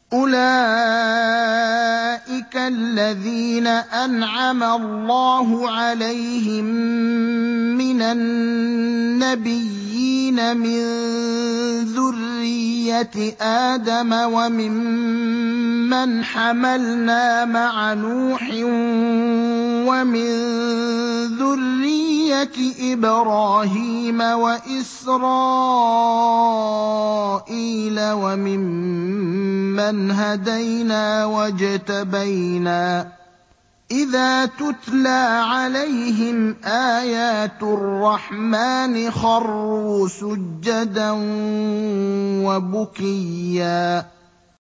أُولَٰئِكَ الَّذِينَ أَنْعَمَ اللَّهُ عَلَيْهِم مِّنَ النَّبِيِّينَ مِن ذُرِّيَّةِ آدَمَ وَمِمَّنْ حَمَلْنَا مَعَ نُوحٍ وَمِن ذُرِّيَّةِ إِبْرَاهِيمَ وَإِسْرَائِيلَ وَمِمَّنْ هَدَيْنَا وَاجْتَبَيْنَا ۚ إِذَا تُتْلَىٰ عَلَيْهِمْ آيَاتُ الرَّحْمَٰنِ خَرُّوا سُجَّدًا وَبُكِيًّا